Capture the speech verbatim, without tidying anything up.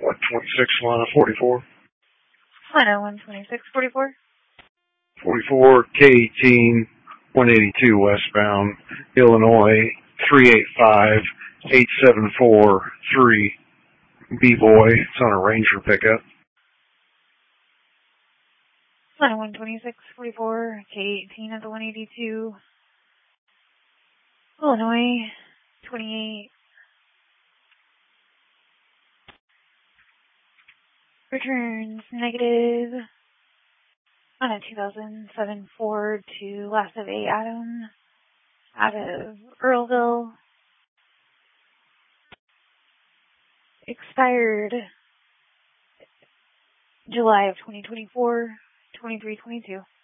one twenty-six, line of forty-four. Line of one twenty-six, forty-four. forty-four, K eighteen, one eighty-two westbound, Illinois, three eight five, eight seven four three. B-Boy, it's on a Ranger pickup. Line of one twenty-six, forty-four, K eighteen at the one eighty-two. Illinois, twenty-eight. Returns negative on a two thousand seven Ford to Last of A Adam out of Earlville. Expired July of twenty twenty-four, twenty-three twenty-two.